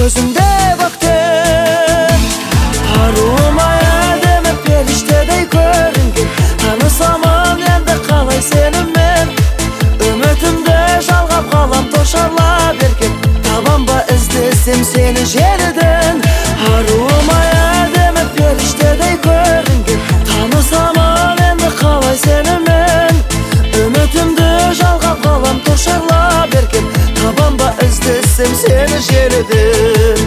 gözünde baktım. Aruma edeme periştedey görüngen, tanısamam endi kalay senin men. Ümitimde жалғап қалам торшарлап берген, табам ба іздесем сені жерден. Aruma edeme periştedey görüngen, tanısamam endi kalay senin men. Ümitimde жалғап қалам торшарлап берген, табам ба іздесем seni жерден.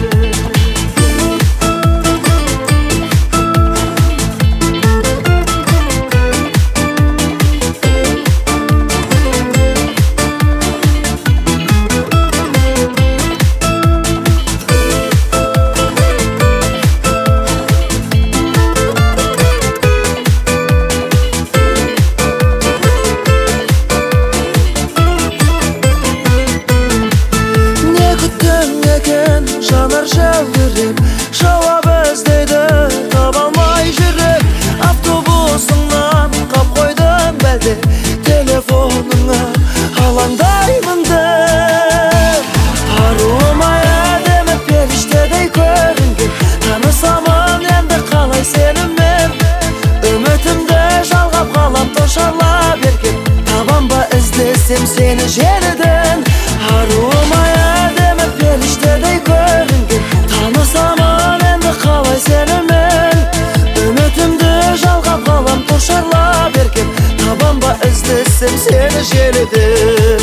Жанар жәудіреп, жауап іздейді, таба алмай жүріп. Автобусыңнан қап қойдым бәлде, телефоныңа алаңдаймын деп. Аруыма әдемі періштедей көрінген, танысамын енді қалай сені мен. Үмітімді жалғап қалам торшарлап берген, табам ба іздесем сені жерден. Аруыма әдемі періштедей көрінген, танысамын енді қалай сені мен. Үмітімді жалғап қалам торшарлап берген, табам ба іздесем сені желіден.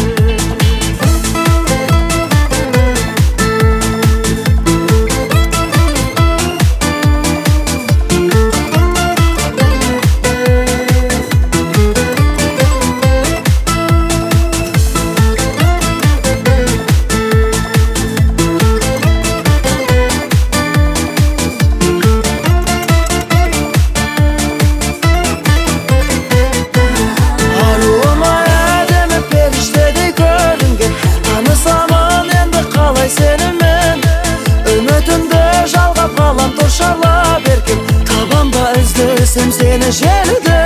Ümitimde жалғап қалам торшарлап берген, табам ба іздесем сені желіде.